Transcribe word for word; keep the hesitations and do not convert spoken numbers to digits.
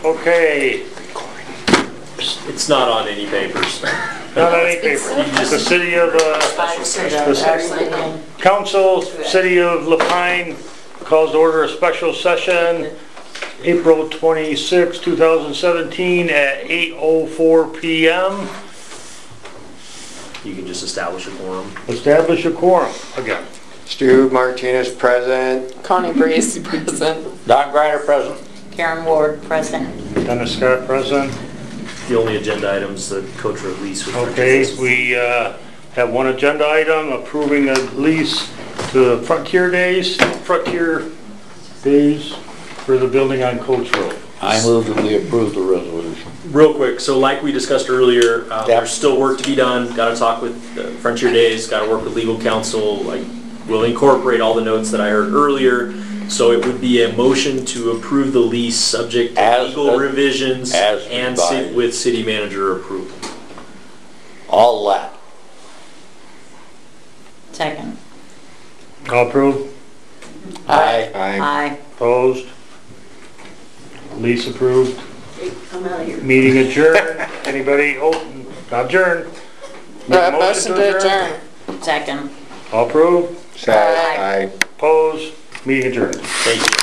Okay, It's not on any papers. not on any paper. The city of, uh, the council, city of Lapine calls to order a special session April twenty-sixth, two thousand seventeen at eight oh four p m You can just establish a quorum. Establish a quorum again. Stu Martinez present. Connie Breeze, present. Don Grider present. Karen Ward, present. Dennis Scott present. The only agenda items, the coach road lease. with Okay, Frontier. we uh, have one agenda item, approving a lease to Frontier Days, Frontier Days for the building on Coach Road. I move that we approve the resolution. Real quick, so like we discussed earlier, uh, Yep. there's still work to be done. Got to talk with uh, Frontier Days, got to work with legal counsel. Like, we'll incorporate all the notes that I heard earlier. So it would be a motion to approve the lease subject to As- legal as- revisions as and ci- advised. with city manager approval. All that. Second. All approved? Aye. Aye. Aye. Opposed? Lease approved? I'm out of here. Meeting adjourned? Anybody? Oh, not adjourned. Make a Uh, motion to adjourn. Second. All approved? Say aye. Opposed? Meeting adjourned. Thank you.